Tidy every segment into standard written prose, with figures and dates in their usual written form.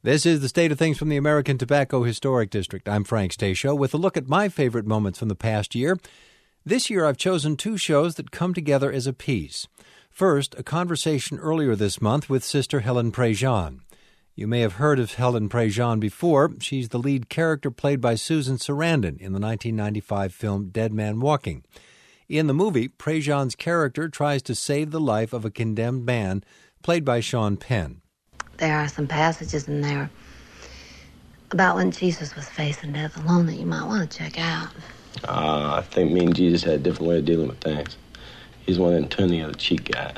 This is the State of Things from the American Tobacco Historic District. I'm Frank Stasio with a look at my favorite moments from the past year. This year I've chosen two shows that come together as a piece. First, a conversation earlier this month with Sister Helen Prejean. You may have heard of Helen Prejean before. She's the lead character played by Susan Sarandon in the 1995 film Dead Man Walking. In the movie, Prejean's character tries to save the life of a condemned man played by Sean Penn. There are some passages in there about when Jesus was facing death alone that you might want to check out. I think me and Jesus had a different way of dealing with things. He's one of them turn the other cheek guys.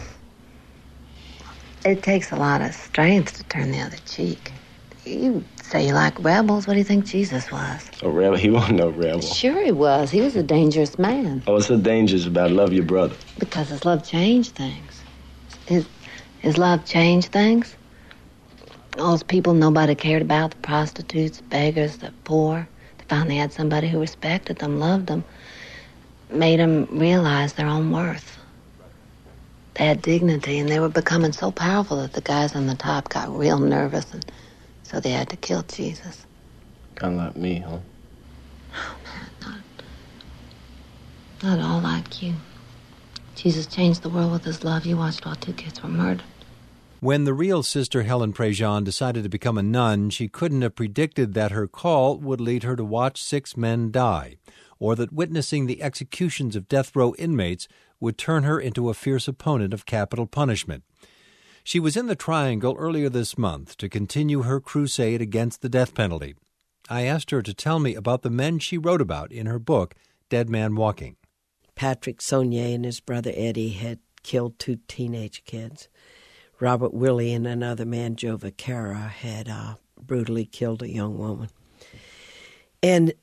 It takes a lot of strength to turn the other cheek. You say you like rebels. What do you think Jesus was? A rebel? He wasn't no rebel. Sure he was. He was a dangerous man. Oh, what's so dangerous about love your brother? Because his love changed things. His love changed things. All those people nobody cared about, the prostitutes, beggars, the poor, they finally had somebody who respected them, loved them, made them realize their own worth. They had dignity, and they were becoming so powerful that the guys on the top got real nervous, and so they had to kill Jesus. Kind of like me, huh? Oh, man, not at all like you. Jesus changed the world with his love. You watched while two kids were murdered. When the real Sister Helen Prejean decided to become a nun, she couldn't have predicted that her call would lead her to watch 6 men die, or that witnessing the executions of death row inmates would turn her into a fierce opponent of capital punishment. She was in the Triangle earlier this month to continue her crusade against the death penalty. I asked her to tell me about the men she wrote about in her book, Dead Man Walking. Patrick Sonnier and his brother Eddie had killed 2 teenage kids. Robert Willie and another man, Joe Vaquera, had brutally killed a young woman. And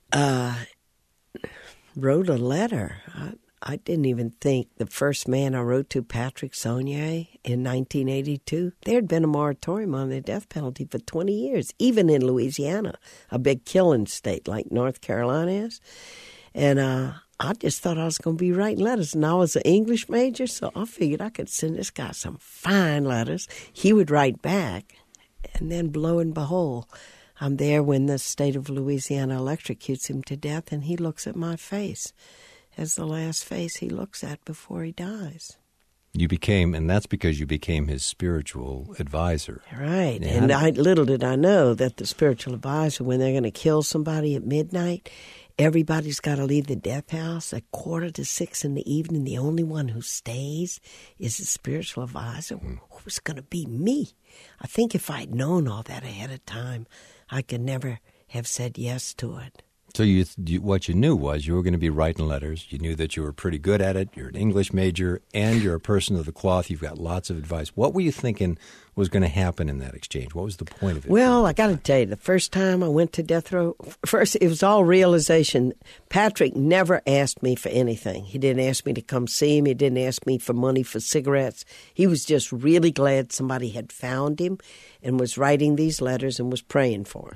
wrote a letter. I didn't even think the first man I wrote to, Patrick Sonnier, in 1982, there had been a moratorium on the death penalty for 20 years, even in Louisiana, a big killing state like North Carolina is. And I just thought I was going to be writing letters, and I was an English major, so I figured I could send this guy some fine letters. He would write back, and then lo and behold, I'm there when the state of Louisiana electrocutes him to death, and he looks at my face as the last face he looks at before he dies. You became, and that's because you became his spiritual advisor. Right, Yeah. and little did I know that the spiritual advisor, when they're going to kill somebody at midnight, everybody's got to leave the death house at 5:45 in the evening. The only one who stays is the spiritual advisor. Who was going to be me? I think if I'd known all that ahead of time, I could never have said yes to it. So what you knew was you were going to be writing letters. You knew that you were pretty good at it. You're an English major, and you're a person of the cloth. You've got lots of advice. What were you thinking was going to happen in that exchange? What was the point of it? Well, I got to tell you, the first time I went to death row, first it was all realization. Patrick never asked me for anything. He didn't ask me to come see him. He didn't ask me for money for cigarettes. He was just really glad somebody had found him and was writing these letters and was praying for him.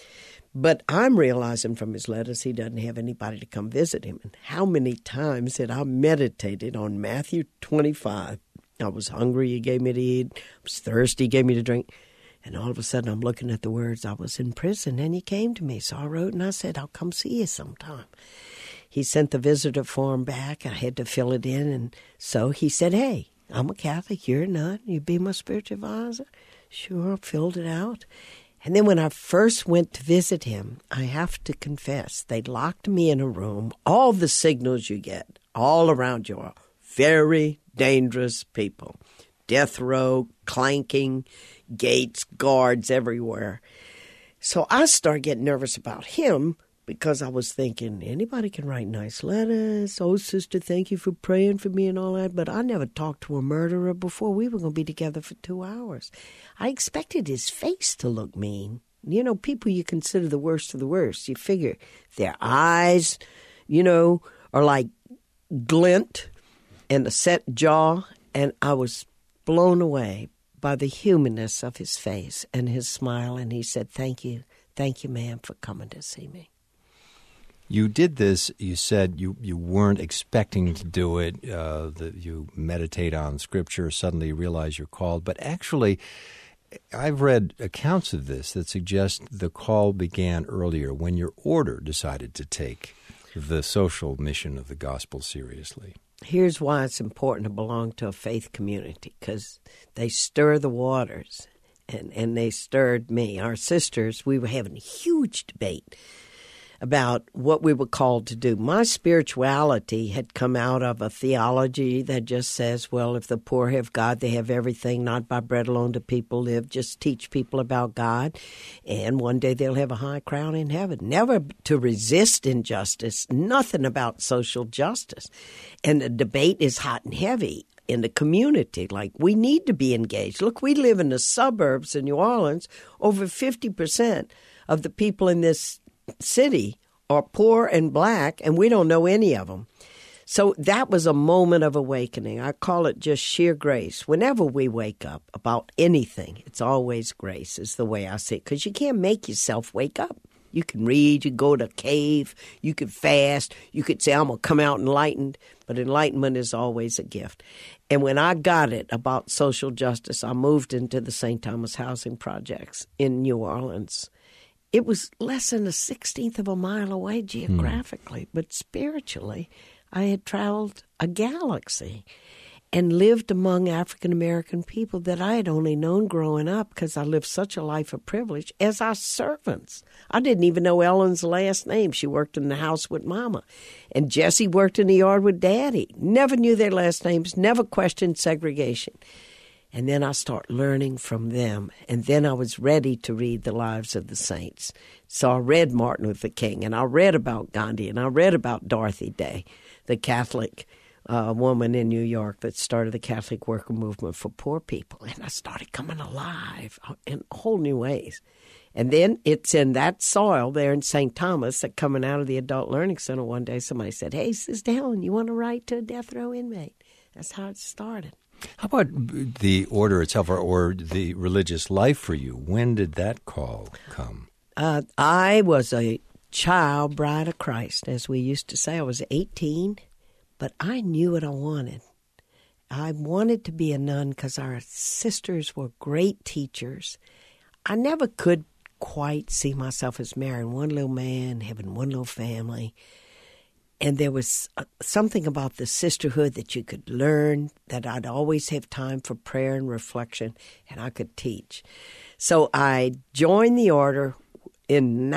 But I'm realizing from his letters he doesn't have anybody to come visit him. And how many times had I meditated on Matthew 25? I was hungry, he gave me to eat. I was thirsty, he gave me to drink. And all of a sudden I'm looking at the words, I was in prison, and he came to me. So I wrote and I said, I'll come see you sometime. He sent the visitor form back. I had to fill it in. And so he said, hey, I'm a Catholic, you're a nun, you be my spiritual advisor? Sure, I filled it out. And then when I first went to visit him, I have to confess, they locked me in a room. All the signals you get all around you are very dangerous people. Death row, clanking, gates, guards everywhere. So I started getting nervous about him because I was thinking, anybody can write nice letters. Oh, sister, thank you for praying for me and all that. But I never talked to a murderer before. We were going to be together for 2 hours. I expected his face to look mean. You know, people you consider the worst of the worst. You figure their eyes, are like glint and a set jaw. And I was blown away by the humanness of his face and his smile. And he said, thank you, ma'am, for coming to see me. You did this, you said you weren't expecting to do it, that you meditate on Scripture, suddenly you realize you're called. But actually, I've read accounts of this that suggest the call began earlier when your order decided to take the social mission of the gospel seriously. Here's why it's important to belong to a faith community, because they stir the waters, and they stirred me. Our sisters, we were having a huge debate about what we were called to do. My spirituality had come out of a theology that just says, well, if the poor have God, they have everything. Not by bread alone do people live. Just teach people about God, and one day they'll have a high crown in heaven. Never to resist injustice, nothing about social justice. And the debate is hot and heavy in the community. Like, we need to be engaged. Look, we live in the suburbs in New Orleans. Over 50% of the people in this city are poor and black, and we don't know any of them. So that was a moment of awakening. I call it just sheer grace. Whenever we wake up about anything, it's always grace is the way I see it, because you can't make yourself wake up. You can read, you go to a cave, you could fast, you could say, I'm going to come out enlightened, but enlightenment is always a gift. And when I got it about social justice, I moved into the St. Thomas housing projects in New Orleans. It was less than a 16th of a mile away geographically, but spiritually, I had traveled a galaxy and lived among African-American people that I had only known growing up, because I lived such a life of privilege, as our servants. I didn't even know Ellen's last name. She worked in the house with Mama. And Jesse worked in the yard with Daddy. Never knew their last names, never questioned segregation. And then I start learning from them. And then I was ready to read the lives of the saints. So I read Martin Luther King, and I read about Gandhi, and I read about Dorothy Day, the Catholic woman in New York that started the Catholic worker movement for poor people. And I started coming alive in whole new ways. And then it's in that soil there in St. Thomas that coming out of the Adult Learning Center one day, somebody said, hey, Sister Helen, you want to write to a death row inmate? That's how it started. How about the order itself, or the religious life for you? When did that call come? I was a child bride of Christ, as we used to say. I was 18, but I knew what I wanted. I wanted to be a nun because our sisters were great teachers. I never could quite see myself as marrying one little man, having one little family. And there was something about the sisterhood that you could learn, that I'd always have time for prayer and reflection, and I could teach. So I joined the order in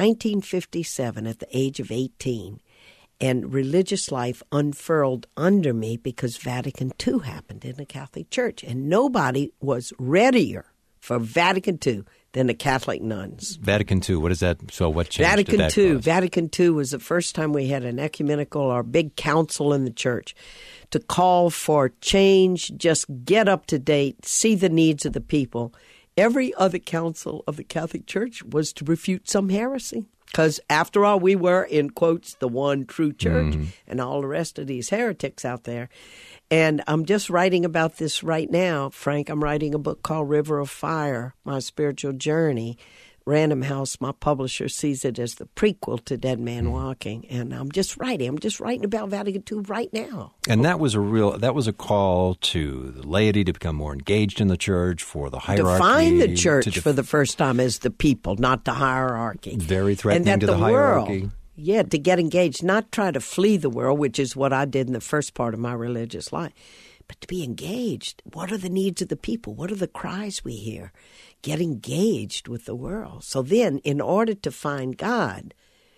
1957 at the age of 18, and religious life unfurled under me because Vatican II happened in the Catholic Church, and nobody was readier for Vatican II than the Catholic nuns. Vatican II, what is that? So what changed? Vatican II was the first time we had an ecumenical or big council in the church to call for change, just get up to date, see the needs of the people. Every other council of the Catholic Church was to refute some heresy. Because after all, we were, in quotes, the one true church, and all the rest of these heretics out there. And I'm just writing about this right now, Frank. I'm writing a book called River of Fire, My Spiritual Journey. Random House, my publisher, sees it as the prequel to Dead Man Walking. And I'm just writing about Vatican II right now. And that was a call to the laity to become more engaged in the church, for the hierarchy. Define the church for the first time as the people, not the hierarchy. Very threatening to the hierarchy. World, yeah, to get engaged, not try to flee the world, which is what I did in the first part of my religious life, but to be engaged. What are the needs of the people? What are the cries we hear? Get engaged with the world. So then, in order to find God,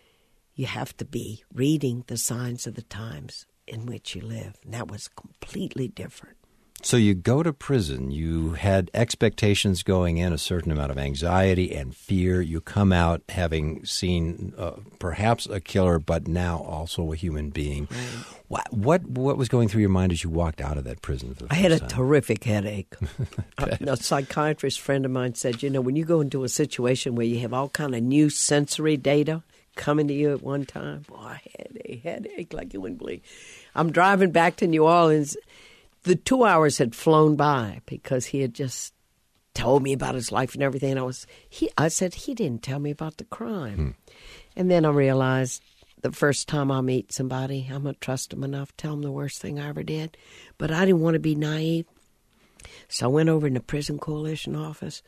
you have to be reading the signs of the times in which you live. And that was completely different. So you go to prison. You had expectations going in, a certain amount of anxiety and fear. You come out having seen perhaps a killer, but now also a human being. Right. What was going through your mind as you walked out of that prison for the first time? I had a terrific headache. A psychiatrist friend of mine said, when you go into a situation where you have all kind of new sensory data coming to you at one time, boy, I had a headache like you wouldn't believe. I'm driving back to New Orleans. The 2 hours had flown by because he had just told me about his life and everything. And I said, he didn't tell me about the crime. And then I realized the first time I meet somebody, I'm going to trust them enough, tell them the worst thing I ever did. But I didn't want to be naive. So I went over in the Prison Coalition office,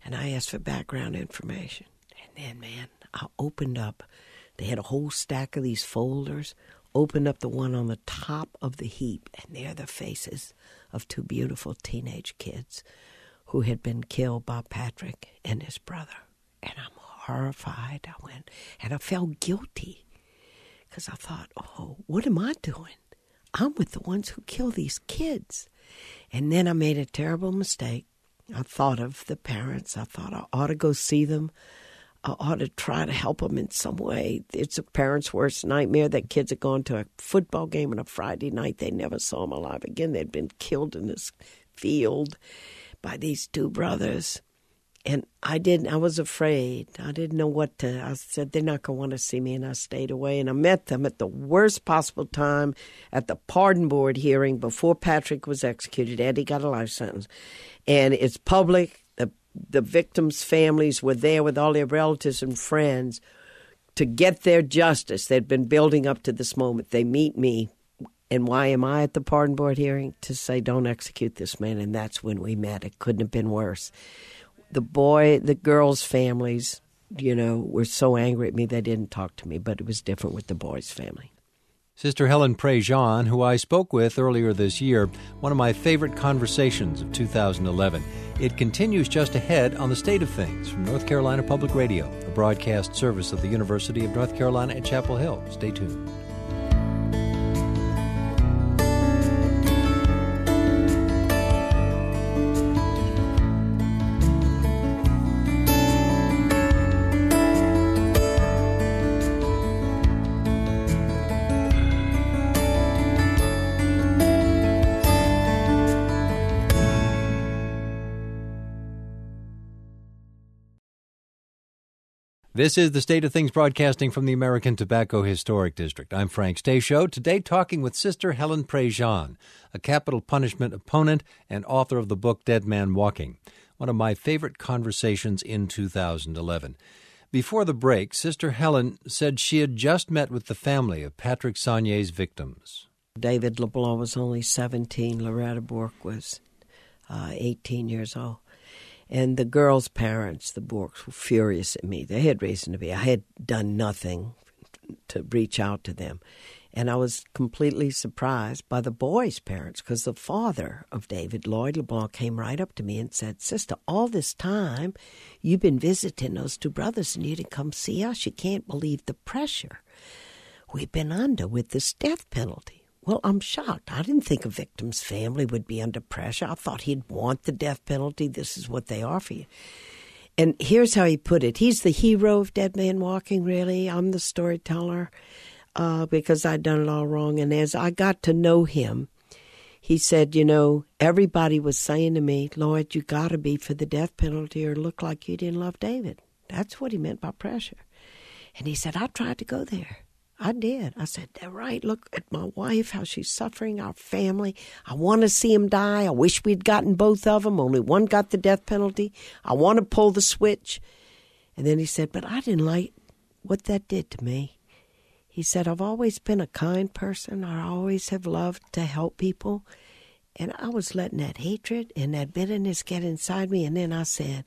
And I asked for background information. And then, man, I opened up. They had a whole stack of these folders. Opened up the one on the top of the heap, and there are the faces of two beautiful teenage kids who had been killed by Patrick and his brother. And I'm horrified. I went, and I felt guilty because I thought, oh, what am I doing? I'm with the ones who kill these kids. And then I made a terrible mistake. I thought of the parents. I thought I ought to go see them. I ought to try to help them in some way. It's a parent's worst nightmare that kids had gone to a football game on a Friday night. They never saw them alive again. They'd been killed in this field by these two brothers. And I was afraid. I didn't know what to. I said, they're not going to want to see me, and I stayed away. And I met them at the worst possible time at the pardon board hearing before Patrick was executed. Eddie got a life sentence. And it's public. The victims' families were there with all their relatives and friends to get their justice. They'd been building up to this moment. They meet me. And why am I at the pardon board hearing? To say, don't execute this man. And that's when we met. It couldn't have been worse. The girls' families, were so angry at me they didn't talk to me. But it was different with the boys' family. Sister Helen Prejean, who I spoke with earlier this year, one of my favorite conversations of 2011. It continues just ahead on The State of Things from North Carolina Public Radio, a broadcast service of the University of North Carolina at Chapel Hill. Stay tuned. This is The State of Things broadcasting from the American Tobacco Historic District. I'm Frank Stasio, today talking with Sister Helen Prejean, a capital punishment opponent and author of the book Dead Man Walking, one of my favorite conversations in 2011. Before the break, Sister Helen said she had just met with the family of Patrick Sagnier's victims. David LeBlanc was only 17. Loretta Bourque was 18 years old. And the girls' parents, the Bourques, were furious at me. They had reason to be. I had done nothing to reach out to them. And I was completely surprised by the boys' parents because the father of David, Lloyd LeBlanc, came right up to me and said, Sister, all this time you've been visiting those two brothers and you didn't come see us. You can't believe the pressure we've been under with this death penalty. Well, I'm shocked. I didn't think a victim's family would be under pressure. I thought he'd want the death penalty. This is what they offer you. And here's how he put it. He's the hero of Dead Man Walking, really. I'm the storyteller because I'd done it all wrong. And as I got to know him, he said, everybody was saying to me, Lloyd, you got to be for the death penalty or look like you didn't love David. That's what he meant by pressure. And he said, I tried to go there. I did. I said, they're right. Look at my wife, how she's suffering, our family. I want to see him die. I wish we'd gotten both of them. Only one got the death penalty. I want to pull the switch. And then he said, but I didn't like what that did to me. He said, I've always been a kind person. I always have loved to help people. And I was letting that hatred and that bitterness get inside me. And then I said,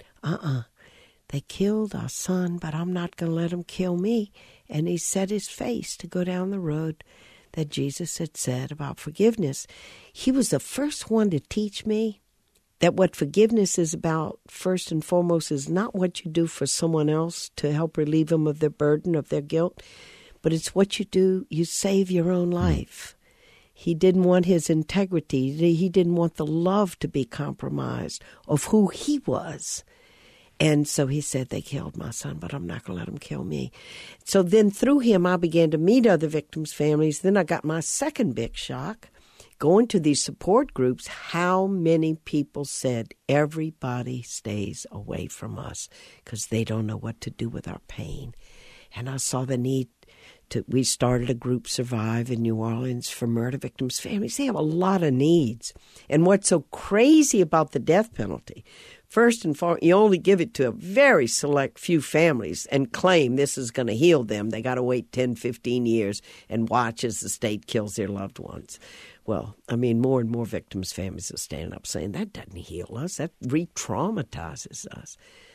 they killed our son, but I'm not going to let them kill me. And he set his face to go down the road that Jesus had said about forgiveness. He was the first one to teach me that what forgiveness is about, first and foremost, is not what you do for someone else to help relieve them of their burden, of their guilt, but it's what you do, you save your own life. He didn't want his integrity. He didn't want the love to be compromised of who he was. And so he said, they killed my son, but I'm not going to let them kill me. So then through him, I began to meet other victims' families. Then I got my second big shock. Going to these support groups, how many people said, everybody stays away from us because they don't know what to do with our pain. And I saw the need we started a group, Survive, in New Orleans for murder victims' families. They have a lot of needs. And what's so crazy about the death penalty, first and foremost, you only give it to a very select few families and claim this is going to heal them. They got to wait 10, 15 years and watch as the state kills their loved ones. Well, more and more victims' families are standing up saying, that doesn't heal us. That re-traumatizes us.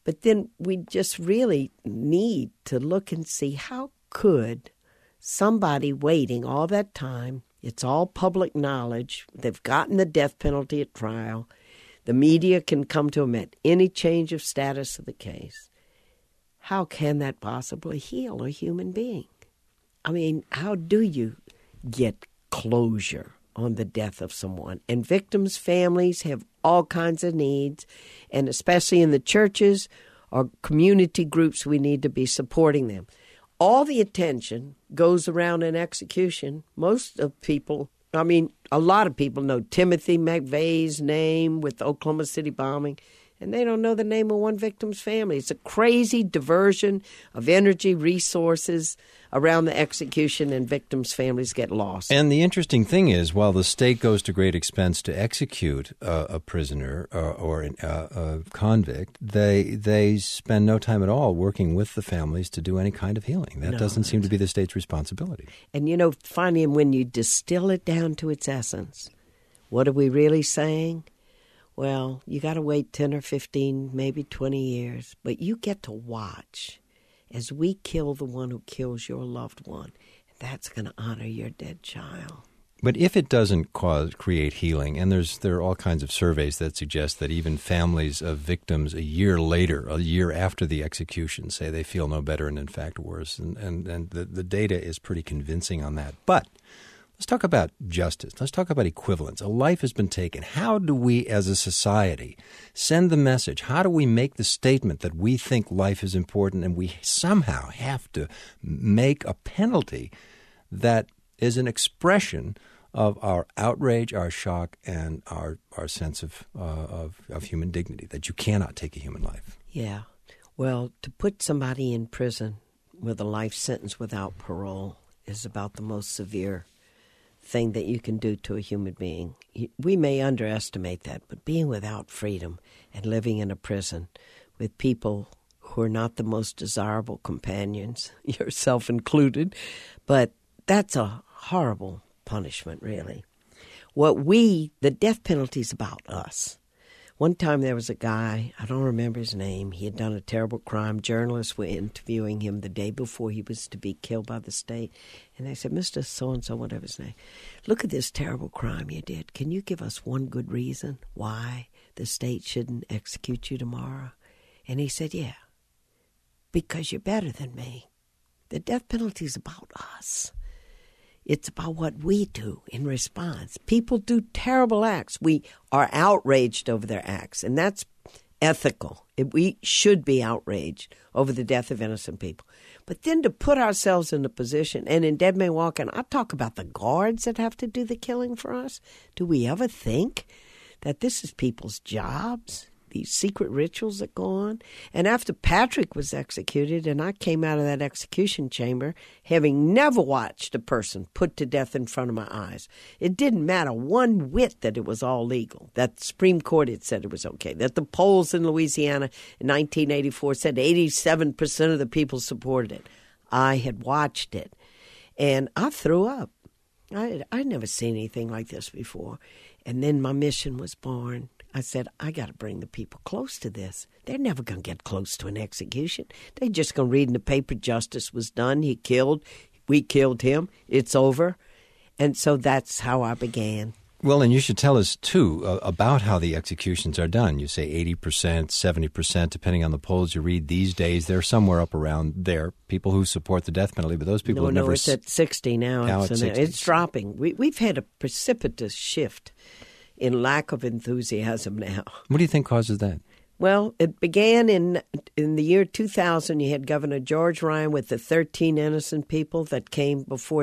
But then we just really need to look and see, how could somebody waiting all that time, it's all public knowledge, they've gotten the death penalty at trial, the media can come to them at any change of status of the case. How can that possibly heal a human being? I mean, how do you get closure on the death of someone? And victims' families have all kinds of needs, and especially in the churches or community groups, we need to be supporting them. All the attention goes around an execution. Most of people, I mean, a lot of people know Timothy McVeigh's name with the Oklahoma City bombing, and they don't know the name of one victim's family. It's a crazy diversion of energy, resources around the execution, and victims' families get lost. And the interesting thing is, while the state goes to great expense to execute a prisoner or a convict, they spend no time at all working with the families to do any kind of healing. That doesn't seem to be the state's responsibility. And, you know, finally, when you distill it down to its essence, what are we really saying? Well, you got to wait 10 or 15, maybe 20 years, but you get to watch as we kill the one who kills your loved one. That's going to honor your dead child. But if it doesn't create healing, and there are all kinds of surveys that suggest that even families of victims a year later, a year after the execution, say they feel no better and in fact worse, and the data is pretty convincing on that. But let's talk about justice. Let's talk about equivalence. A life has been taken. How do we as a society send the message? How do we make the statement that we think life is important and we somehow have to make a penalty that is an expression of our outrage, our shock, and our sense of human dignity, that you cannot take a human life? Yeah. Well, to put somebody in prison with a life sentence without parole is about the most severe thing that you can do to a human being. We may underestimate that, but being without freedom and living in a prison with people who are not the most desirable companions, yourself included, but that's a horrible punishment, really. The death penalty is about us. One time there was a guy, I don't remember his name, he had done a terrible crime. Journalists were interviewing him the day before he was to be killed by the state. And they said, Mr. So-and-so, whatever his name, look at this terrible crime you did. Can you give us one good reason why the state shouldn't execute you tomorrow? And he said, yeah, because you're better than me. The death penalty is about us. It's about what we do in response. People do terrible acts. We are outraged over their acts, and that's ethical. We should be outraged over the death of innocent people. But then to put ourselves in the position, and in Dead Man Walking, I talk about the guards that have to do the killing for us. Do we ever think that this is people's jobs? These secret rituals that go on. And after Patrick was executed, and I came out of that execution chamber having never watched a person put to death in front of my eyes. It didn't matter one whit that it was all legal, that the Supreme Court had said it was okay, that the polls in Louisiana in 1984 said 87% of the people supported it. I had watched it, and I threw up. I'd never seen anything like this before. And then my mission was born. I said, I got to bring the people close to this. They're never going to get close to an execution. They're just going to read in the paper, justice was done. He killed. We killed him. It's over. And so that's how I began. Well, and you should tell us, too, about how the executions are done. You say 80%, 70%, depending on the polls you read these days. They're somewhere up around there, people who support the death penalty, but those people have never... No, it's at 60 now. Now it's 60. It's dropping. We've had a precipitous shift in lack of enthusiasm now. What do you think causes that? Well, it began in the year 2000. You had Governor George Ryan with the 13 innocent people that came before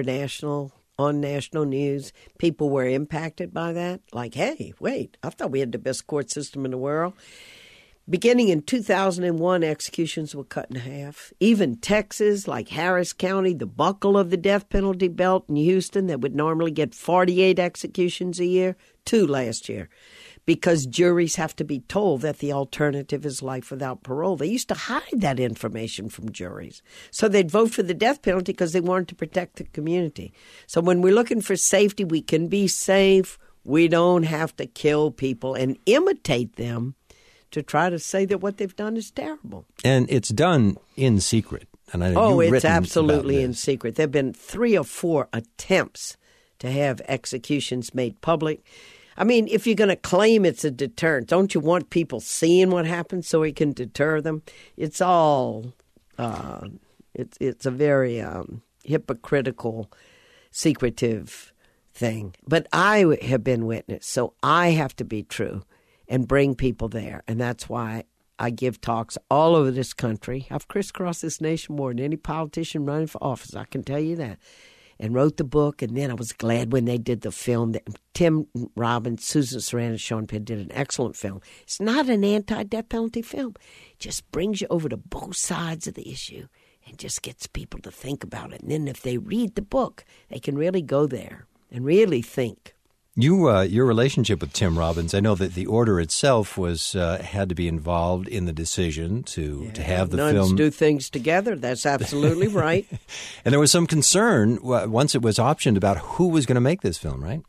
on national news. People were impacted by that. Like, hey, wait, I thought we had the best court system in the world. Beginning in 2001, executions were cut in half. Even Texas, like Harris County, the buckle of the death penalty belt in Houston that would normally get 48 executions a year, 2 last year, because juries have to be told that the alternative is life without parole. They used to hide that information from juries. So they'd vote for the death penalty because they wanted to protect the community. So when we're looking for safety, we can be safe. We don't have to kill people and imitate them to try to say that what they've done is terrible. And it's done in secret. And I know it's absolutely in secret. There have been 3 or 4 attempts to have executions made public. I mean, if you're going to claim it's a deterrent, don't you want people seeing what happens so it can deter them? It's all, it's a very hypocritical, secretive thing. But I have been witness, so I have to be true and bring people there. And that's why I give talks all over this country. I've crisscrossed this nation more than any politician running for office, I can tell you that. And wrote the book, and then I was glad when they did the film. Tim Robbins, Susan Sarandon, Sean Penn did an excellent film. It's not an anti-death penalty film. It just brings you over to both sides of the issue and just gets people to think about it. And then if they read the book, they can really go there and really think. Your relationship with Tim Robbins, I know that the order itself was had to be involved in the decision to have the nuns film. Do things together. That's absolutely right. And there was some concern once it was optioned about who was going to make this film, right?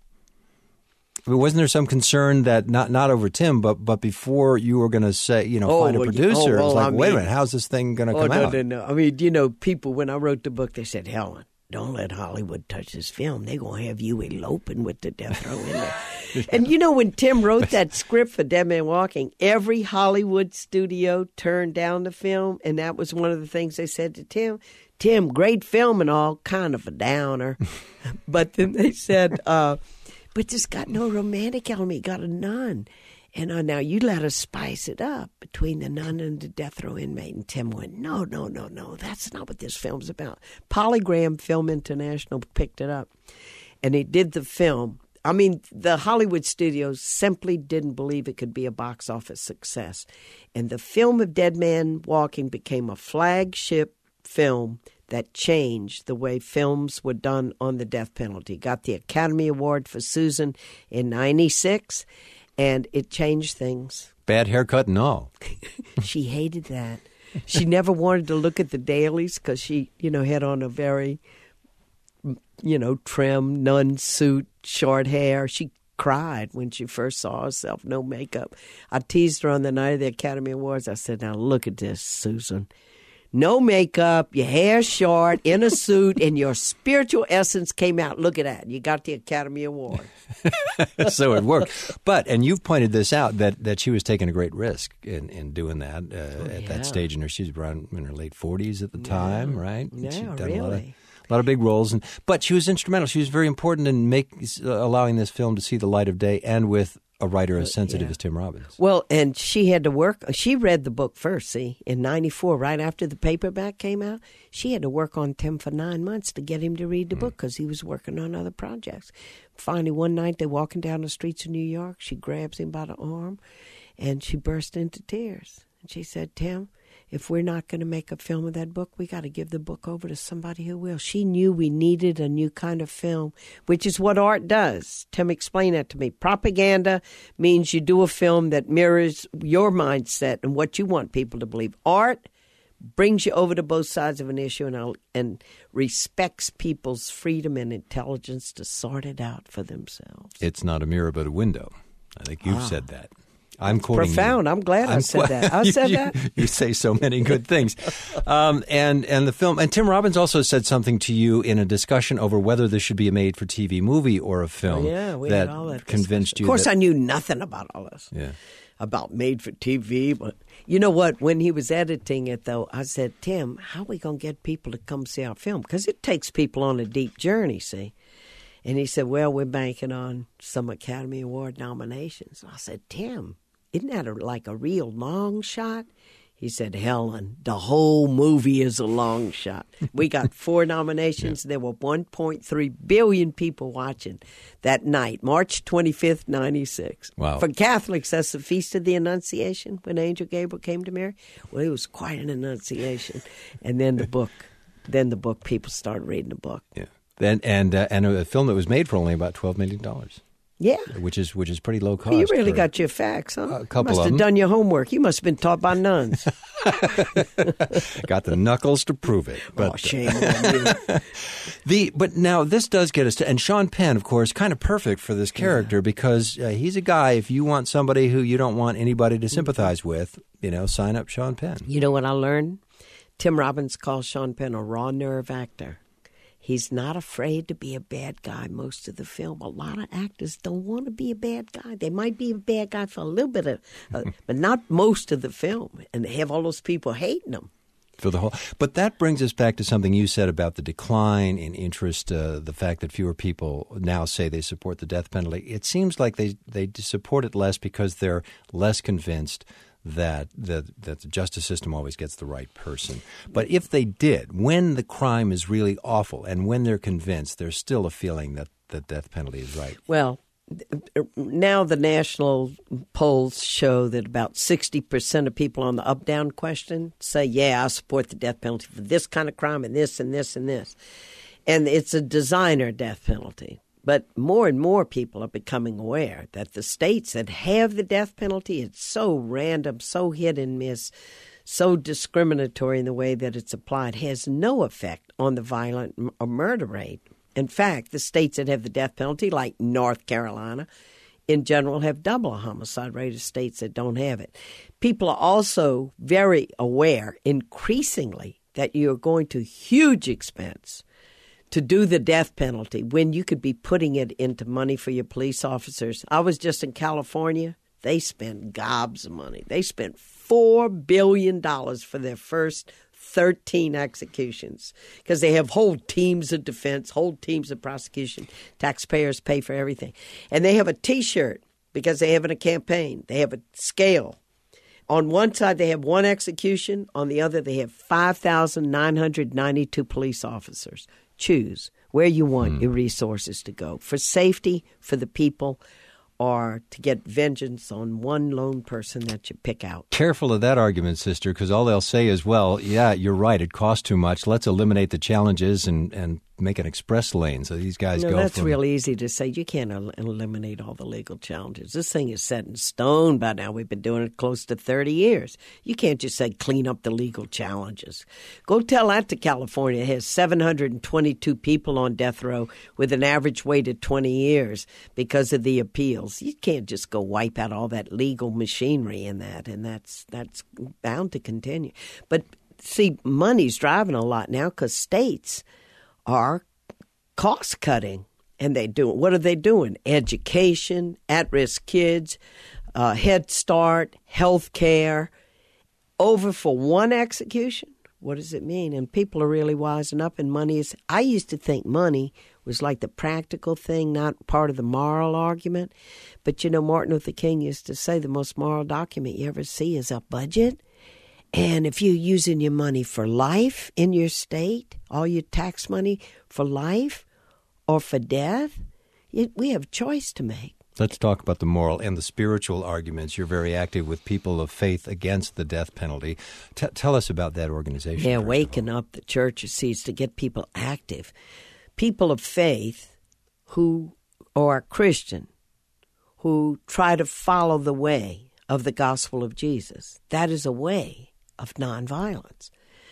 Wasn't there some concern that not over Tim, but before you were going to say, find a producer, it was like, wait a minute, how's this thing going to come out? No. I mean, people, when I wrote the book, they said, Helen, don't let Hollywood touch this film. They're going to have you eloping with the death row in there. And when Tim wrote that script for Dead Man Walking, every Hollywood studio turned down the film. And that was one of the things they said to Tim. Tim, great film and all, kind of a downer. But then they said, but this got no romantic element. It got a nun. And now you let us spice it up between the nun and the death row inmate. And Tim went, no, that's not what this film's about. Polygram Film International picked it up, and he did the film. I mean, the Hollywood studios simply didn't believe it could be a box office success. And the film of Dead Man Walking became a flagship film that changed the way films were done on the death penalty. Got the Academy Award for Susan in 1996. And it changed things. Bad haircut and all. She hated that. She never wanted to look at the dailies because she, had on a very, trim nun suit, short hair. She cried when she first saw herself, no makeup. I teased her on the night of the Academy Awards. I said, now look at this, Susan. No makeup, your hair short, in a suit, and your spiritual essence came out. Look at that. You got the Academy Award. So it worked. And you've pointed this out, that she was taking a great risk in doing that at that stage. She was around in her late 40s at the time, right? Yeah, she'd done really. A lot of big roles. But she was instrumental. She was very important in allowing this film to see the light of day, and with a writer as sensitive as Tim Robbins. Well, and she had to work. She read the book first, see, in 1994, right after the paperback came out. She had to work on Tim for 9 months to get him to read the book because he was working on other projects. Finally, one night, they're walking down the streets of New York. She grabs him by the arm, and she burst into tears. And she said, Tim, if we're not going to make a film of that book, we got to give the book over to somebody who will. She knew we needed a new kind of film, which is what art does. Tim explained that to me. Propaganda means you do a film that mirrors your mindset and what you want people to believe. Art brings you over to both sides of an issue and respects people's freedom and intelligence to sort it out for themselves. It's not a mirror but a window. I think you've said that. I'm quoting profound. You. I'm glad I said that. I said that. You say so many good things. And the film, and Tim Robbins also said something to you in a discussion over whether this should be a made-for-TV movie or a film. We that had all that convinced you. Of course, I knew nothing about all this. Yeah. About made-for-TV, but you know what? When he was editing it, though, I said, Tim, how are we going to get people to come see our film? Because it takes people on a deep journey, see? And he said, well, we're banking on some Academy Award nominations. I said, Tim, isn't that like a real long shot? He said, Helen, the whole movie is a long shot. We got 4 nominations. Yeah. There were 1.3 billion people watching that night, March 25th, 1996. Wow. For Catholics, that's the Feast of the Annunciation when Angel Gabriel came to Mary. Well, it was quite an annunciation. And then the book, people started reading the book. Yeah. And a film that was made for only about $12 million. Yeah. Which is pretty low cost. Well, you really got your facts, huh? A couple must of have them. done your homework. You must have been taught by nuns. Got the knuckles to prove it. But, shame on you. But now this does get us to, and Sean Penn, of course, kind of perfect for this character because he's a guy, if you want somebody who you don't want anybody to sympathize with, sign up Sean Penn. You know what I learned? Tim Robbins calls Sean Penn a raw nerve actor. He's not afraid to be a bad guy most of the film. A lot of actors don't want to be a bad guy. They might be a bad guy for a little bit of, but not most of the film. And they have all those people hating them. For the whole, but that brings us back to something you said about the decline in interest, the fact that fewer people now say they support the death penalty. It seems like they support it less because they're less convinced that the justice system always gets the right person. But if they did, when the crime is really awful and when they're convinced, there's still a feeling that the death penalty is right. Well, now the national polls show that about 60% of people on the up-down question say, yeah, I support the death penalty for this kind of crime and this and this and this. And it's a designer death penalty. But more and more people are becoming aware that the states that have the death penalty, it's so random, so hit and miss, so discriminatory in the way that it's applied, has no effect on the violent or murder rate. In fact, the states that have the death penalty, like North Carolina, in general have double a homicide rate of states that don't have it. People are also very aware, increasingly, that you're going to huge expense to do the death penalty when you could be putting it into money for your police officers. I was just in California. They spent gobs of money. They spent $4 billion for their first 13 executions because they have whole teams of defense, whole teams of prosecution. Taxpayers pay for everything. And they have a T-shirt because they have in a campaign. They have a scale. On one side, they have one execution. On the other, they have 5,992 police officers. Choose where you want your resources to go, for safety, for the people, or to get vengeance on one lone person that you pick out. Careful of that argument, sister, because all they'll say is, well, yeah, you're right, it costs too much. Let's eliminate the challenges and make an express lane. So these guys go that's from... real easy to say. You can't eliminate all the legal challenges. This thing is set in stone by now. We've been doing it close to 30 years. You can't just say clean up the legal challenges. Go tell that to California. It has 722 people on death row with an average wait of 20 years because of the appeals. You can't just go wipe out all that legal machinery in that, and that's bound to continue. But see, money's driving a lot now because states are cost-cutting, and what are they doing? Education, at-risk kids, Head Start, health care, over for one execution? What does it mean? And people are really wising up, and money is... I used to think money was like the practical thing, not part of the moral argument. But, Martin Luther King used to say the most moral document you ever see is a budget. And if you're using your money for life in your state, all your tax money for life or for death, we have a choice to make. Let's talk about the moral and the spiritual arguments. You're very active with people of faith against the death penalty. Tell us about that organization. Yeah, Waking Up, the church sees to get people active. People of faith who are Christian, who try to follow the way of the gospel of Jesus. That is a way of nonviolence.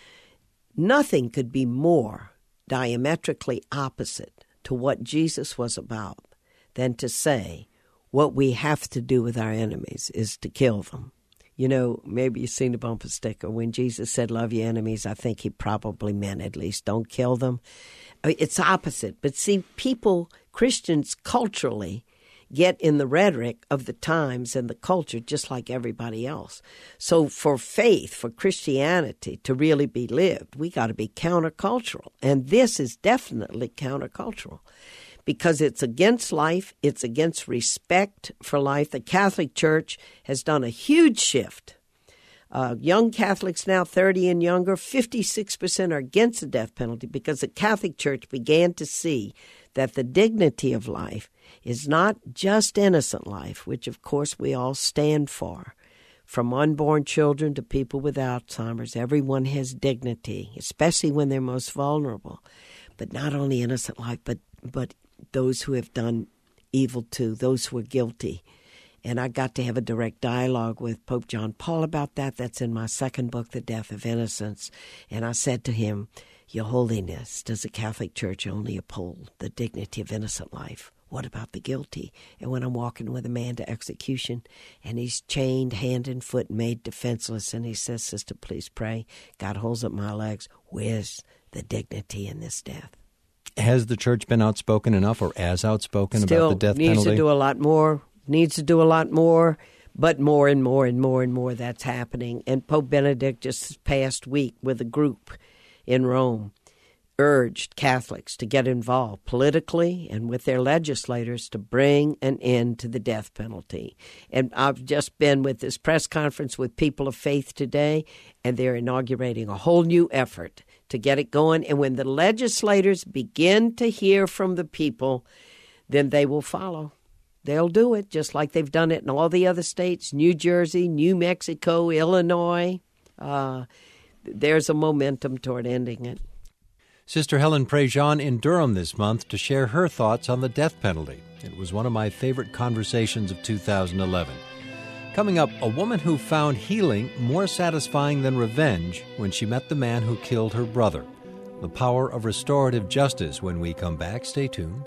Nothing could be more diametrically opposite to what Jesus was about than to say what we have to do with our enemies is to kill them. Maybe you've seen the bumper sticker. When Jesus said, love your enemies, I think he probably meant at least don't kill them. It's opposite. But see, Christians culturally, get in the rhetoric of the times and the culture just like everybody else. So for faith, for Christianity to really be lived, we got to be countercultural. And this is definitely countercultural because it's against life. It's against respect for life. The Catholic Church has done a huge shift. Young Catholics now, 30 and younger, 56% are against the death penalty because the Catholic Church began to see that the dignity of life is not just innocent life, which of course we all stand for. From unborn children to people with Alzheimer's, everyone has dignity, especially when they're most vulnerable. But not only innocent life, but those who have done evil to those who were guilty. And I got to have a direct dialogue with Pope John Paul about that. That's in my second book, The Death of Innocence. And I said to him, Your Holiness, does the Catholic Church only uphold the dignity of innocent life? What about the guilty? And when I'm walking with a man to execution and he's chained hand and foot, made defenseless, and he says, Sister, please pray. God holds up my legs. Where's the dignity in this death? Has the church been outspoken enough or as outspoken Still about the death needs penalty? to do a lot more. Needs to do a lot more, but more and more and more and more that's happening. And Pope Benedict just this past week with a group in Rome urged Catholics to get involved politically and with their legislators to bring an end to the death penalty. And I've just been with this press conference with People of Faith today, and they're inaugurating a whole new effort to get it going. And when the legislators begin to hear from the people, then they will follow. They'll do it just like they've done it in all the other states, New Jersey, New Mexico, Illinois. There's a momentum toward ending it. Sister Helen Prejean in Durham this month to share her thoughts on the death penalty. It was one of my favorite conversations of 2011. Coming up, a woman who found healing more satisfying than revenge when she met the man who killed her brother. The power of restorative justice when we come back. Stay tuned.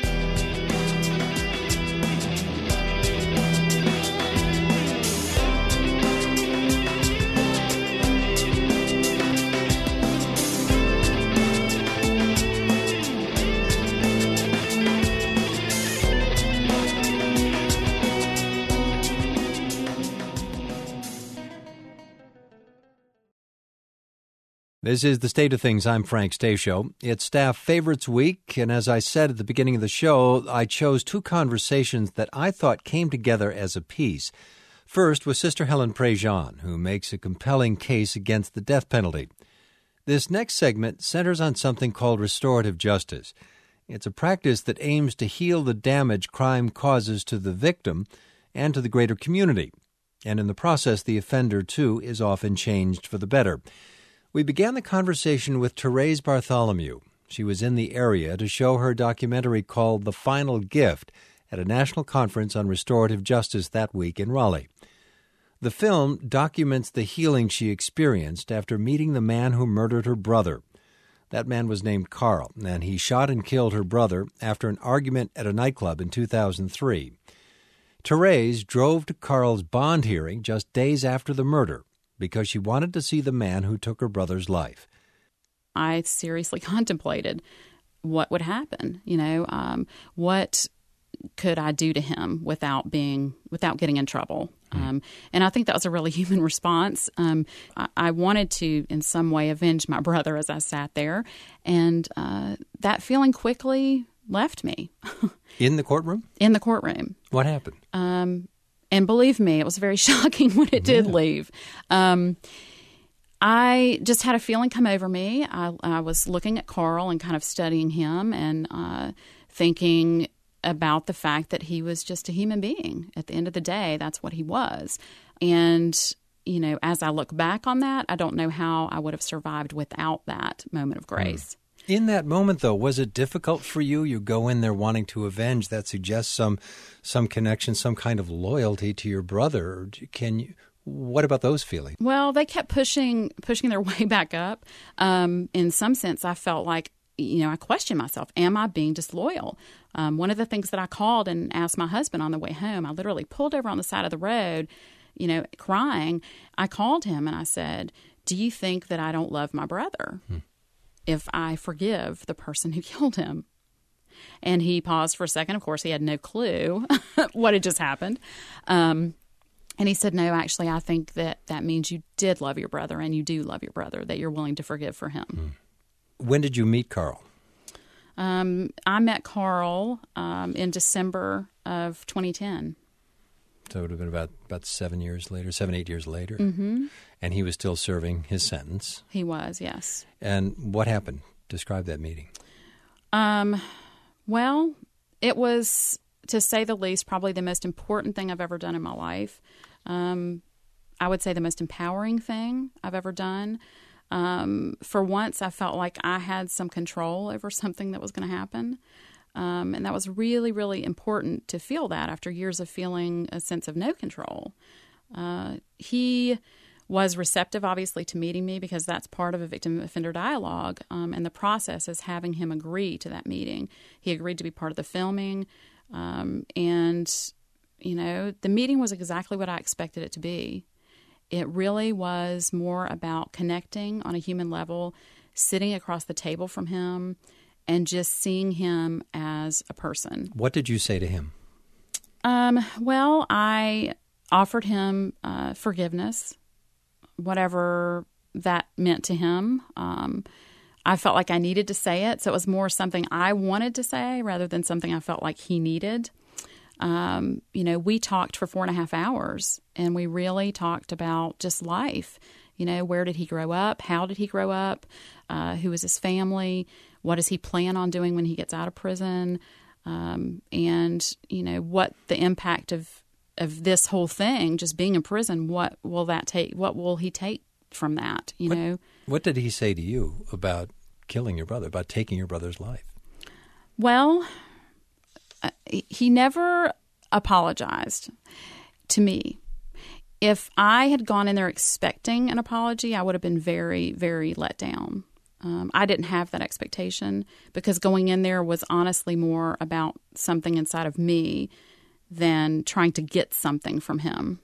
This is The State of Things. I'm Frank Stasio. It's Staff Favorites Week, and as I said at the beginning of the show, I chose two conversations that I thought came together as a piece. First was Sister Helen Prejean, who makes a compelling case against the death penalty. This next segment centers on something called restorative justice. It's a practice that aims to heal the damage crime causes to the victim and to the greater community. And in the process, the offender, too, is often changed for the better. We began the conversation with Therese Bartholomew. She was in the area to show her documentary called The Final Gift at a national conference on restorative justice that week in Raleigh. The film documents the healing she experienced after meeting the man who murdered her brother. That man was named Carl, and he shot and killed her brother after an argument at a nightclub in 2003. Therese drove to Carl's bond hearing just days after the murder, because she wanted to see the man who took her brother's life. I seriously contemplated what would happen. What could I do to him without getting in trouble? And I think that was a really human response. I wanted to, in some way, avenge my brother as I sat there, and that feeling quickly left me. In the courtroom? In the courtroom. What happened? And believe me, it was very shocking when it did leave. I just had a feeling come over me. I was looking at Carl and kind of studying him and thinking about the fact that he was just a human being. At the end of the day, that's what he was. And, as I look back on that, I don't know how I would have survived without that moment of grace. In that moment, though, was it difficult for you? You go in there wanting to avenge. That suggests some connection, some kind of loyalty to your brother. What about those feelings? Well, they kept pushing their way back up. In some sense, I felt like, I questioned myself. Am I being disloyal? One of the things that I called and asked my husband on the way home, I literally pulled over on the side of the road, crying. I called him and I said, do you think that I don't love my brother? If I forgive the person who killed him? And he paused for a second. Of course, he had no clue what had just happened. And he said, no, actually, I think that means you did love your brother and you do love your brother, that you're willing to forgive for him. When did you meet Carl? I met Carl in December of 2010. So it would have been about 7 years later, 8 years later. Mm-hmm. And he was still serving his sentence. He was, yes. And what happened? Describe that meeting. Well, it was, to say the least, probably the most important thing I've ever done in my life. I would say the most empowering thing I've ever done. For once, I felt like I had some control over something that was going to happen. And that was really, really important to feel that after years of feeling a sense of no control. He was receptive, obviously, to meeting me because that's part of a victim-offender dialogue, and the process is having him agree to that meeting. He agreed to be part of the filming, and, the meeting was exactly what I expected it to be. It really was more about connecting on a human level, sitting across the table from him, and just seeing him as a person. What did you say to him? Well, I offered him forgiveness, whatever that meant to him. I felt like I needed to say it, so it was more something I wanted to say rather than something I felt like he needed. We talked for 4.5 hours, and we really talked about just life. Where did he grow up? How did he grow up? Who is his family? What does he plan on doing when he gets out of prison? What the impact of this whole thing, just being in prison, what will that take? What will he take from that? What did he say to you about killing your brother, about taking your brother's life? Well, he never apologized to me. If I had gone in there expecting an apology, I would have been very, very let down. I didn't have that expectation because going in there was honestly more about something inside of me than trying to get something from him.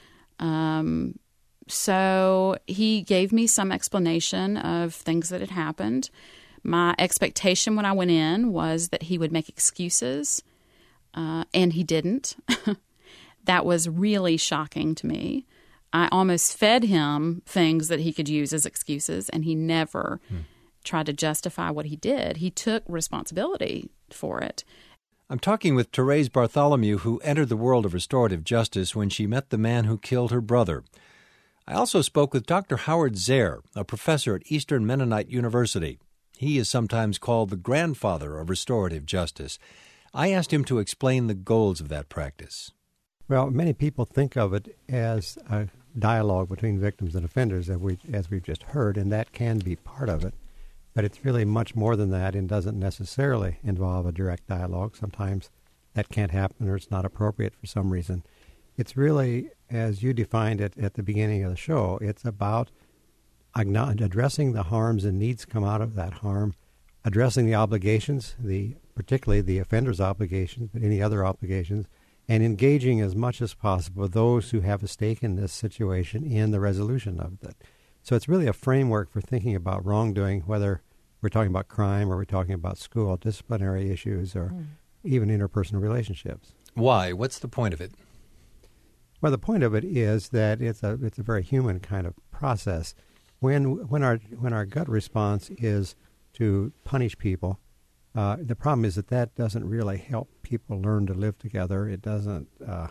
So he gave me some explanation of things that had happened. My expectation when I went in was that he would make excuses, and he didn't. That was really shocking to me. I almost fed him things that he could use as excuses, and he never tried to justify what he did. He took responsibility for it. I'm talking with Therese Bartholomew, who entered the world of restorative justice when she met the man who killed her brother. I also spoke with Dr. Howard Zehr, a professor at Eastern Mennonite University. He is sometimes called the grandfather of restorative justice. I asked him to explain the goals of that practice. Well, many people think of it as a dialogue between victims and offenders, as we've just heard, and that can be part of it. But it's really much more than that and doesn't necessarily involve a direct dialogue. Sometimes that can't happen or it's not appropriate for some reason. It's really, as you defined it at the beginning of the show, it's about addressing the harms and needs come out of that harm, addressing the obligations, particularly the offender's obligations, but any other obligations, and engaging as much as possible those who have a stake in this situation in the resolution of it. So it's really a framework for thinking about wrongdoing, whether we're talking about crime or we're talking about school, disciplinary issues, or even interpersonal relationships. Why? What's the point of it? Well, the point of it is that it's a very human kind of process. When our gut response is to punish people, the problem is that doesn't really help people learn to live together. It doesn't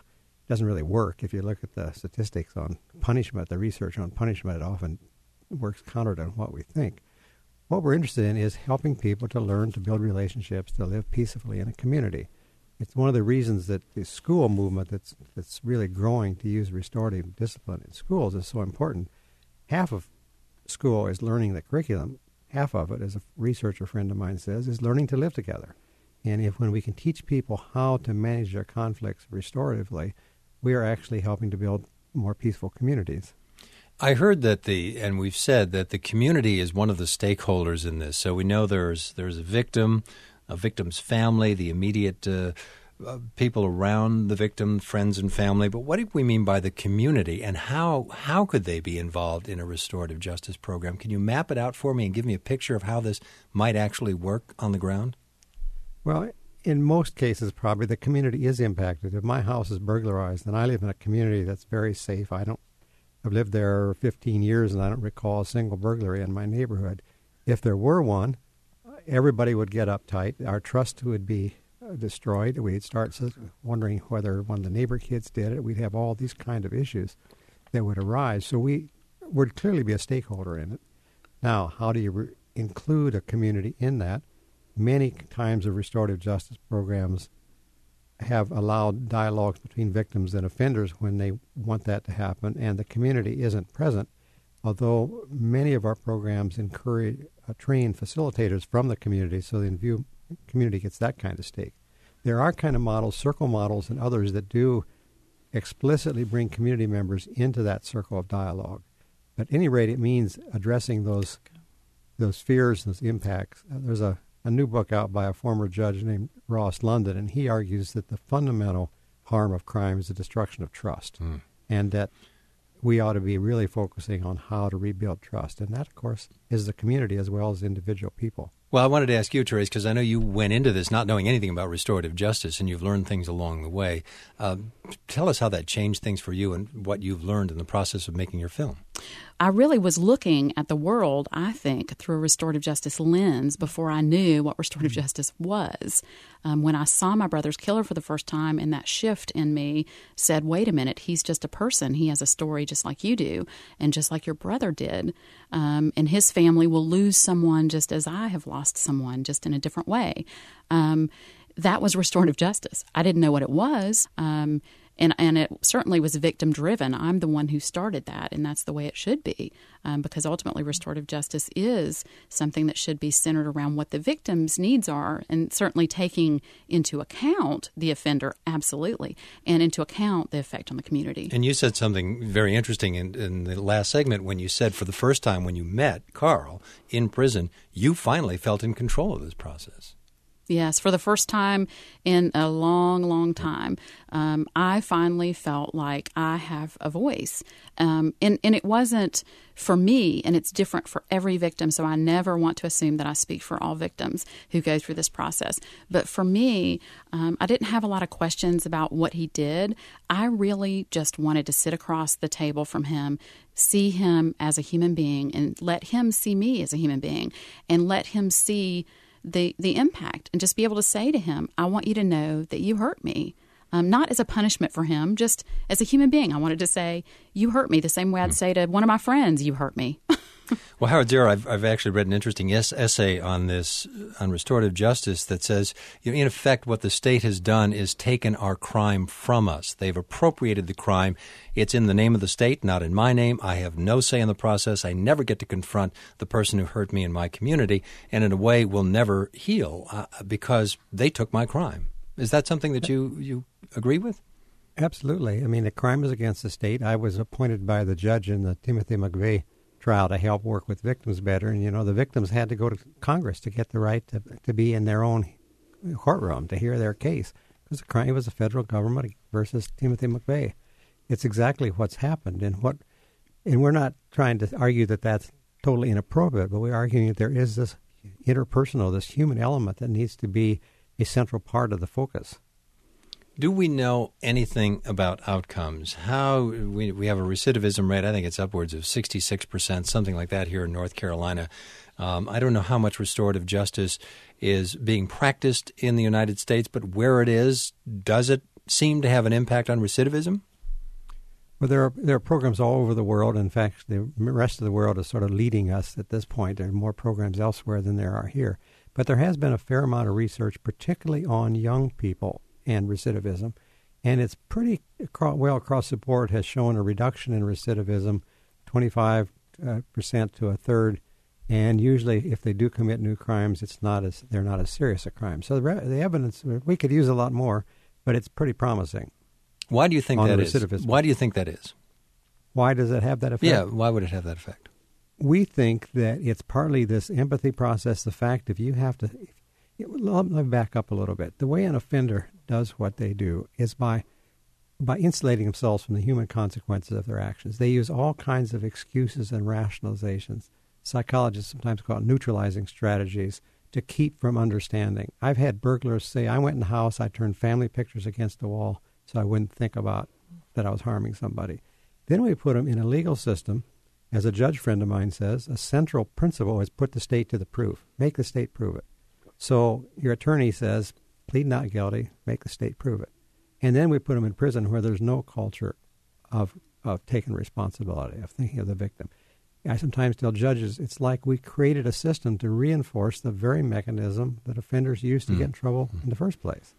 really work. If you look at the statistics on punishment, the research on punishment, it often works counter to what we think. What we're interested in is helping people to learn to build relationships, to live peacefully in a community. It's one of the reasons that the school movement that's really growing to use restorative discipline in schools is so important. Half of school is learning the curriculum. Half of it, as a researcher friend of mine says, is learning to live together. And when we can teach people how to manage their conflicts restoratively, we are actually helping to build more peaceful communities. I heard that and we've said that the community is one of the stakeholders in this. So we know there's a victim, a victim's family, the immediate people around the victim, friends and family. But what do we mean by the community, and how could they be involved in a restorative justice program? Can you map it out for me and give me a picture of how this might actually work on the ground? Well, in most cases, probably the community is impacted. If my house is burglarized and I live in a community that's very safe, I've lived there 15 years and I don't recall a single burglary in my neighborhood. If there were one, everybody would get uptight. Our trust would be destroyed. We'd start wondering whether one of the neighbor kids did it. We'd have all these kind of issues that would arise. So we would clearly be a stakeholder in it. Now, how do you include a community in that? Many times of restorative justice programs have allowed dialogues between victims and offenders when they want that to happen, and the community isn't present, although many of our programs encourage train facilitators from the community so they community gets that kind of stake. There are kind of models, circle models, and others that do explicitly bring community members into that circle of dialogue. But at any rate, it means addressing those fears, those impacts. There's a new book out by a former judge named Ross London, and he argues that the fundamental harm of crime is the destruction of trust, and that we ought to be really focusing on how to rebuild trust. And that, of course, is the community as well as individual people. Well, I wanted to ask you, Therese, because I know you went into this not knowing anything about restorative justice, and you've learned things along the way. Tell us how that changed things for you and what you've learned in the process of making your film. I really was looking at the world, I think, through a restorative justice lens before I knew what restorative justice was. When I saw my brother's killer for the first time, and that shift in me said, wait a minute, he's just a person. He has a story just like you do and just like your brother did. And his family will lose someone just as I have lost someone, just in a different way. That was restorative justice. I didn't know what it was. And it certainly was victim-driven. I'm the one who started that, and that's the way it should be, because ultimately restorative justice is something that should be centered around what the victim's needs are, and certainly taking into account the offender, absolutely, and into account the effect on the community. And you said something very interesting in the last segment when you said for the first time when you met Carl in prison, you finally felt in control of this process. Yes, for the first time in a long, long time, I finally felt like I have a voice. And it wasn't for me, and it's different for every victim, so I never want to assume that I speak for all victims who go through this process. But for me, I didn't have a lot of questions about what he did. I really just wanted to sit across the table from him, see him as a human being, and let him see me as a human being, and let him see the impact, and just be able to say to him, I want you to know that you hurt me. Not as a punishment for him, just as a human being. I wanted to say, you hurt me the same way I'd say to one of my friends, you hurt me. Well, Howard Zierer, I've actually read an interesting essay on this, on restorative justice, that says, in effect, what the state has done is taken our crime from us. They've appropriated the crime. It's in the name of the state, not in my name. I have no say in the process. I never get to confront the person who hurt me in my community, and in a way will never heal because they took my crime. Is that something that you agree with? Absolutely. I mean, the crime is against the state. I was appointed by the judge in the Timothy McVeigh trial to help work with victims better. And, the victims had to go to Congress to get the right to be in their own courtroom to hear their case. Because the crime was the federal government versus Timothy McVeigh. It's exactly what's happened. And we're not trying to argue that that's totally inappropriate, but we're arguing that there is this interpersonal, this human element that needs to be a central part of the focus. Do we know anything about outcomes? How we have a recidivism rate, I think it's upwards of 66%, something like that here in North Carolina. I don't know how much restorative justice is being practiced in the United States, but where it is, does it seem to have an impact on recidivism? Well, there are programs all over the world. In fact, the rest of the world is sort of leading us at this point. There are more programs elsewhere than there are here. But there has been a fair amount of research, particularly on young people and recidivism, and it's pretty well across the board has shown a reduction in recidivism, 25% to a third, and usually if they do commit new crimes, they're not as serious a crime. So the evidence, we could use a lot more, but it's pretty promising. Why do you think that is? Recidivism. Why do you think that is? Why does it have that effect? Yeah, why would it have that effect? We think that it's partly this empathy process, the fact if you have to... Let me back up a little bit. The way an offender does what they do is by insulating themselves from the human consequences of their actions. They use all kinds of excuses and rationalizations. Psychologists sometimes call it neutralizing strategies to keep from understanding. I've had burglars say, I went in the house, I turned family pictures against the wall so I wouldn't think about that I was harming somebody. Then we put them in a legal system. As a judge friend of mine says, a central principle is put the state to the proof. Make the state prove it. So your attorney says, plead not guilty, make the state prove it. And then we put them in prison where there's no culture of taking responsibility, of thinking of the victim. I sometimes tell judges it's like we created a system to reinforce the very mechanism that offenders use to get in trouble in the first place.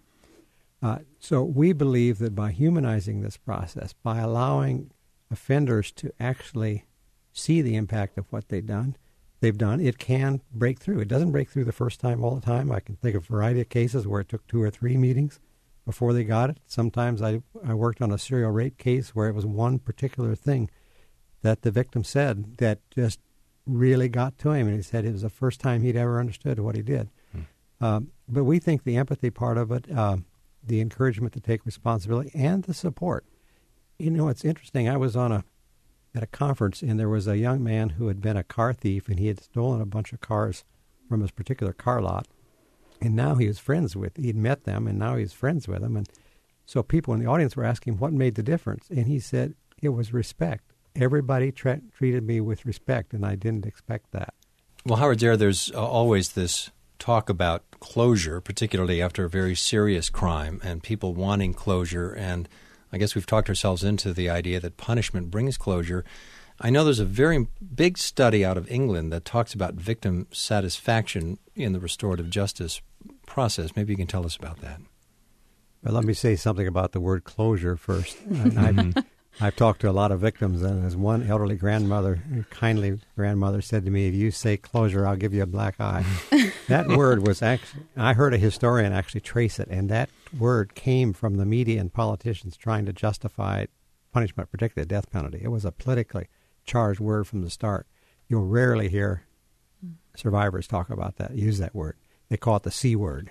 So we believe that by humanizing this process, by allowing offenders to actually see the impact of what they've done, they've done, it can break through. It doesn't break through the first time all the time. I can think of a variety of cases where it took 2 or 3 meetings before they got it. Sometimes I worked on a serial rape case where it was one particular thing that the victim said that just really got to him, and he said it was the first time he'd ever understood what he did. But we think the empathy part of it, the encouragement to take responsibility, and the support. You know, it's interesting. I was at a conference, and there was a young man who had been a car thief, and he had stolen a bunch of cars from his particular car lot. And now he'd met them, and now he's friends with them. And so people in the audience were asking what made the difference. And he said, it was respect. Everybody treated me with respect, and I didn't expect that. Well, Howard Zehr, there's always this talk about closure, particularly after a very serious crime, and people wanting closure. And I guess we've talked ourselves into the idea that punishment brings closure. I know there's a very big study out of England that talks about victim satisfaction in the restorative justice process. Maybe you can tell us about that. Well, let me say something about the word closure first. I've talked to a lot of victims, and as one elderly grandmother, kindly grandmother, said to me, if you say closure, I'll give you a black eye. That word was actually, I heard a historian actually trace it, and that word came from the media and politicians trying to justify punishment, particularly the death penalty. It was a politically charged word from the start. You'll rarely hear survivors talk about that, use that word. They call it the C word.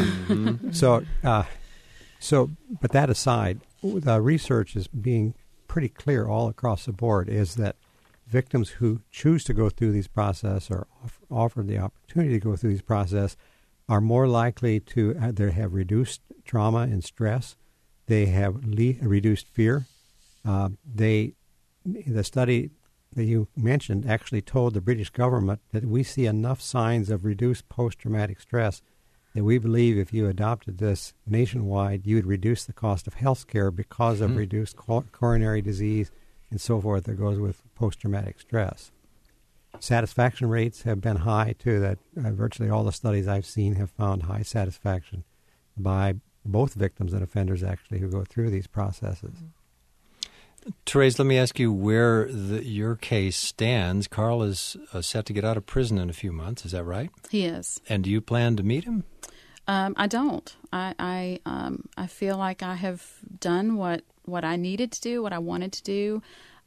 But that aside, the research is being pretty clear all across the board is that victims who choose to go through these process or offered the opportunity to go through these process are more likely to have reduced trauma and stress. They have reduced fear. The study that you mentioned actually told the British government that we see enough signs of reduced post-traumatic stress that we believe if you adopted this nationwide, you would reduce the cost of health care because of reduced coronary disease and so forth that goes with post-traumatic stress. Satisfaction rates have been high, too. That virtually all the studies I've seen have found high satisfaction by both victims and offenders, actually, who go through these processes. Therese, let me ask you where your case stands. Carl is set to get out of prison in a few months. Is that right? He is. And do you plan to meet him? I don't. I feel like I have done what I needed to do, what I wanted to do,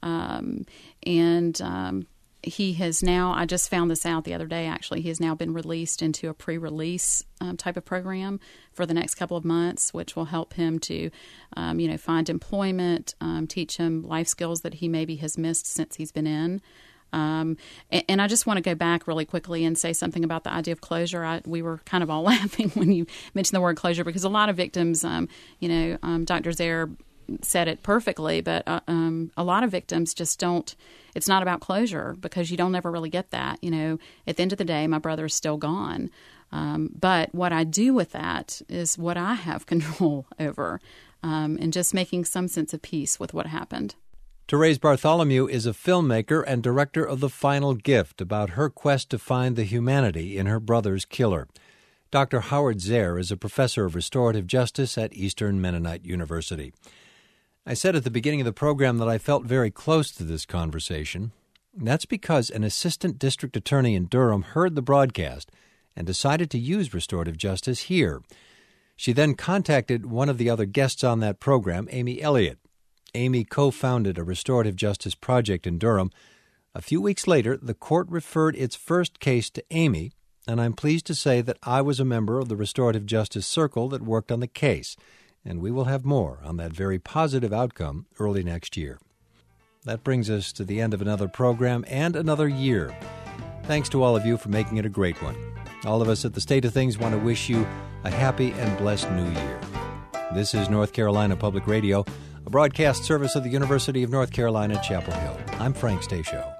and he has now, I just found this out the other day, actually, he has now been released into a pre-release type of program for the next couple of months, which will help him to, find employment, teach him life skills that he maybe has missed since he's been in. And I just want to go back really quickly and say something about the idea of closure. We were kind of all laughing when you mentioned the word closure because a lot of victims, Dr. Zehr said it perfectly, but a lot of victims just don't. It's not about closure because you don't ever really get that. At the end of the day, my brother is still gone. But what I do with that is what I have control over, and just making some sense of peace with what happened. Therese Bartholomew is a filmmaker and director of The Final Gift, about her quest to find the humanity in her brother's killer. Dr. Howard Zehr is a professor of restorative justice at Eastern Mennonite University. I said at the beginning of the program that I felt very close to this conversation. That's because an assistant district attorney in Durham heard the broadcast and decided to use restorative justice here. She then contacted one of the other guests on that program, Amy Elliott. Amy co-founded a restorative justice project in Durham. A few weeks later, the court referred its first case to Amy, and I'm pleased to say that I was a member of the restorative justice circle that worked on the case, and we will have more on that very positive outcome early next year. That brings us to the end of another program and another year. Thanks to all of you for making it a great one. All of us at The State of Things want to wish you a happy and blessed new year. This is North Carolina Public Radio, a broadcast service of the University of North Carolina, Chapel Hill. I'm Frank Stasio.